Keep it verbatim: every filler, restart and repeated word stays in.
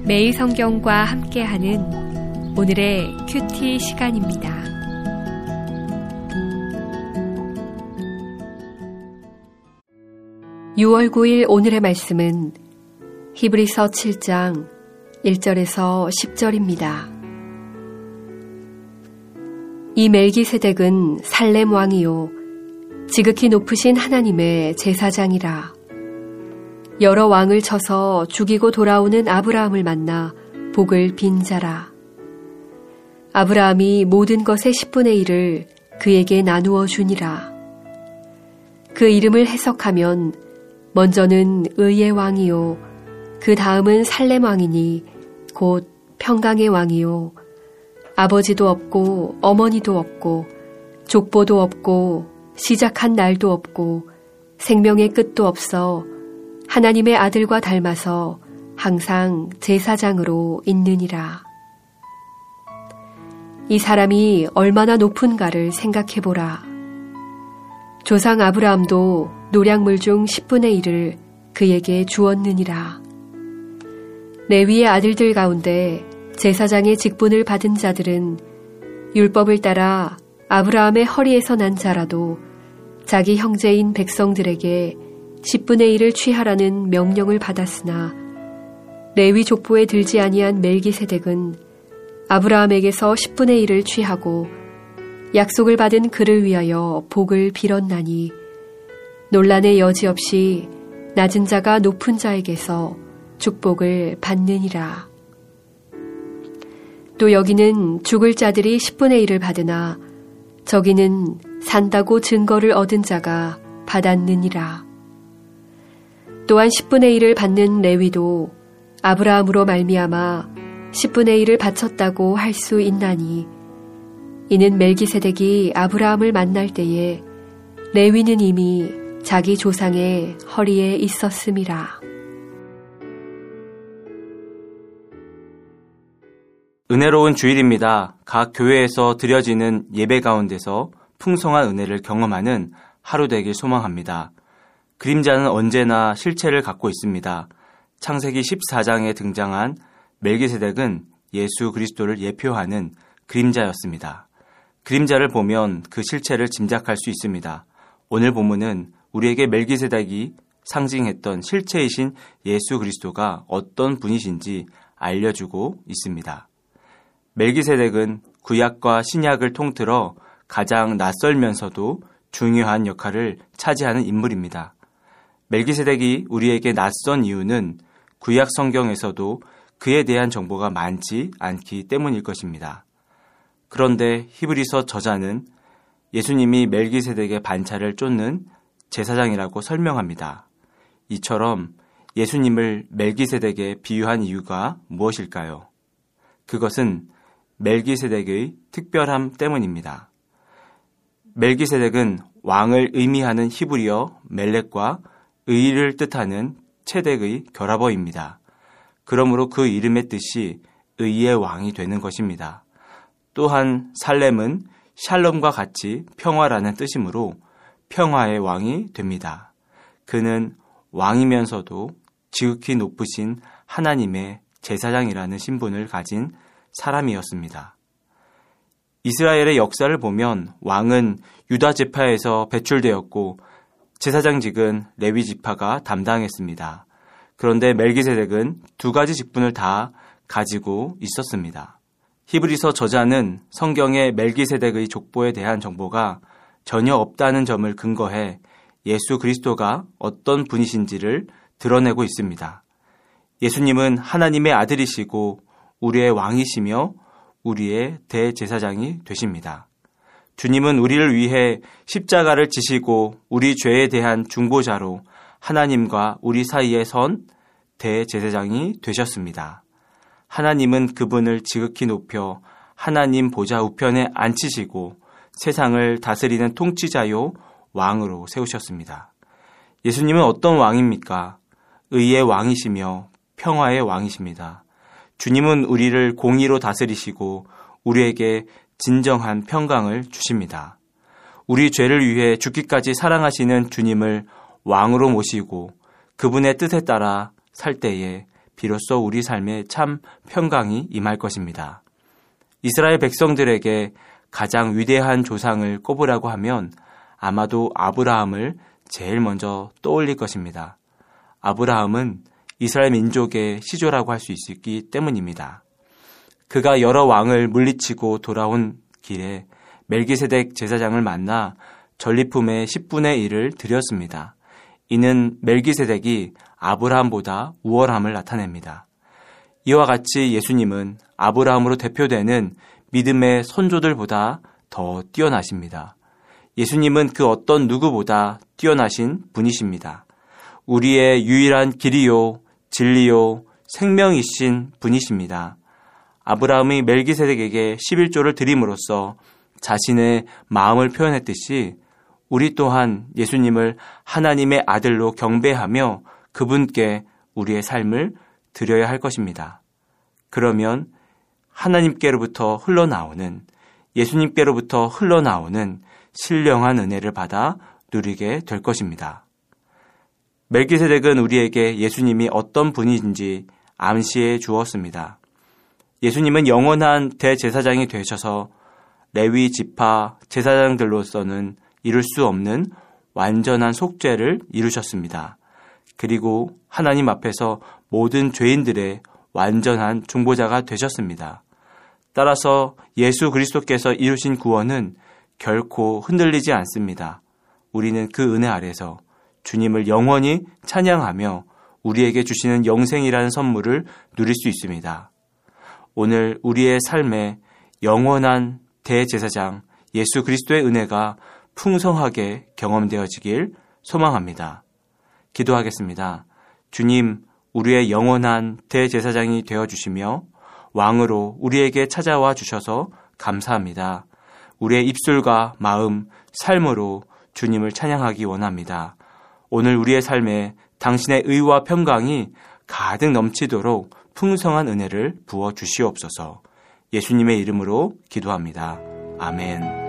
매일 성경과 함께하는 오늘의 큐티 시간입니다. 유월 구일 오늘의 말씀은 히브리서 칠 장 일 절에서 십 절입니다. 이 멜기세덱은 살렘 왕이요 지극히 높으신 하나님의 제사장이라. 여러 왕을 쳐서 죽이고 돌아오는 아브라함을 만나 복을 빈 자라. 아브라함이 모든 것의 십분의 일을 그에게 나누어 주니라. 그 이름을 해석하면 먼저는 의의 왕이요 그 다음은 살렘 왕이니 곧 평강의 왕이요 아버지도 없고 어머니도 없고 족보도 없고 시작한 날도 없고 생명의 끝도 없어 하나님의 아들과 닮아서 항상 제사장으로 있느니라. 이 사람이 얼마나 높은가를 생각해보라. 조상 아브라함도 노량물 중 십분의 일을 그에게 주었느니라. 레위의 아들들 가운데 제사장의 직분을 받은 자들은 율법을 따라 아브라함의 허리에서 난 자라도 자기 형제인 백성들에게 십분의 일을 취하라는 명령을 받았으나 레위 족보에 들지 아니한 멜기세덱은 아브라함에게서 십분의 일을 취하고 약속을 받은 그를 위하여 복을 빌었나니 논란의 여지 없이 낮은 자가 높은 자에게서 축복을 받느니라. 또 여기는 죽을 자들이 십분의 일을 받으나 저기는 산다고 증거를 얻은 자가 받았느니라. 또한 십분의 일을 받는 레위도 아브라함으로 말미암아 십분의 일을 바쳤다고 할 수 있나니 이는 멜기세덱이 아브라함을 만날 때에 레위는 이미 자기 조상의 허리에 있었음이라. 은혜로운 주일입니다. 각 교회에서 드려지는 예배 가운데서 풍성한 은혜를 경험하는 하루 되길 소망합니다. 그림자는 언제나 실체를 갖고 있습니다. 창세기 십사 장에 등장한 멜기세덱은 예수 그리스도를 예표하는 그림자였습니다. 그림자를 보면 그 실체를 짐작할 수 있습니다. 오늘 본문은 우리에게 멜기세덱이 상징했던 실체이신 예수 그리스도가 어떤 분이신지 알려주고 있습니다. 멜기세덱은 구약과 신약을 통틀어 가장 낯설면서도 중요한 역할을 차지하는 인물입니다. 멜기세덱이 우리에게 낯선 이유는 구약 성경에서도 그에 대한 정보가 많지 않기 때문일 것입니다. 그런데 히브리서 저자는 예수님이 멜기세덱의 반차를 쫓는 제사장이라고 설명합니다. 이처럼 예수님을 멜기세덱에 비유한 이유가 무엇일까요? 그것은 멜기세덱의 특별함 때문입니다. 멜기세덱은 왕을 의미하는 히브리어 멜렉과 의를 뜻하는 체덱의 결합어입니다. 그러므로 그 이름의 뜻이 의의 왕이 되는 것입니다. 또한 살렘은 샬롬과 같이 평화라는 뜻이므로 평화의 왕이 됩니다. 그는 왕이면서도 지극히 높으신 하나님의 제사장이라는 신분을 가진 사람이었습니다. 이스라엘의 역사를 보면 왕은 유다 지파에서 배출되었고 제사장직은 레위 지파가 담당했습니다. 그런데 멜기세덱은 두 가지 직분을 다 가지고 있었습니다. 히브리서 저자는 성경의 멜기세덱의 족보에 대한 정보가 전혀 없다는 점을 근거해 예수 그리스도가 어떤 분이신지를 드러내고 있습니다. 예수님은 하나님의 아들이시고 우리의 왕이시며 우리의 대제사장이 되십니다. 주님은 우리를 위해 십자가를 지시고 우리 죄에 대한 중보자로 하나님과 우리 사이에 선 대제사장이 되셨습니다. 하나님은 그분을 지극히 높여 하나님 보좌 우편에 앉히시고 세상을 다스리는 통치자요 왕으로 세우셨습니다. 예수님은 어떤 왕입니까? 의의 왕이시며 평화의 왕이십니다. 주님은 우리를 공의로 다스리시고 우리에게 진정한 평강을 주십니다. 우리 죄를 위해 죽기까지 사랑하시는 주님을 왕으로 모시고 그분의 뜻에 따라 살 때에 비로소 우리 삶에 참 평강이 임할 것입니다. 이스라엘 백성들에게 가장 위대한 조상을 꼽으라고 하면 아마도 아브라함을 제일 먼저 떠올릴 것입니다. 아브라함은 이스라엘 민족의 시조라고 할 수 있기 때문입니다. 그가 여러 왕을 물리치고 돌아온 길에 멜기세덱 제사장을 만나 전리품의 십분의 일을 드렸습니다. 이는 멜기세덱이 아브라함보다 우월함을 나타냅니다. 이와 같이 예수님은 아브라함으로 대표되는 믿음의 선조들보다 더 뛰어나십니다. 예수님은 그 어떤 누구보다 뛰어나신 분이십니다. 우리의 유일한 길이요, 진리요, 생명이신 분이십니다. 아브라함이 멜기세덱에게 십일조를 드림으로써 자신의 마음을 표현했듯이 우리 또한 예수님을 하나님의 아들로 경배하며 그분께 우리의 삶을 드려야 할 것입니다. 그러면 하나님께로부터 흘러나오는, 예수님께로부터 흘러나오는 신령한 은혜를 받아 누리게 될 것입니다. 멜기세덱은 우리에게 예수님이 어떤 분인지 암시해 주었습니다. 예수님은 영원한 대제사장이 되셔서 레위 지파 제사장들로서는 이룰 수 없는 완전한 속죄를 이루셨습니다. 그리고 하나님 앞에서 모든 죄인들의 완전한 중보자가 되셨습니다. 따라서 예수 그리스도께서 이루신 구원은 결코 흔들리지 않습니다. 우리는 그 은혜 아래서 주님을 영원히 찬양하며 우리에게 주시는 영생이라는 선물을 누릴 수 있습니다. 오늘 우리의 삶에 영원한 대제사장 예수 그리스도의 은혜가 풍성하게 경험되어지길 소망합니다. 기도하겠습니다. 주님, 우리의 영원한 대제사장이 되어주시며 왕으로 우리에게 찾아와 주셔서 감사합니다. 우리의 입술과 마음, 삶으로 주님을 찬양하기 원합니다. 오늘 우리의 삶에 당신의 의와 평강이 가득 넘치도록 풍성한 은혜를 부어 주시옵소서. 예수님의 이름으로 기도합니다. 아멘.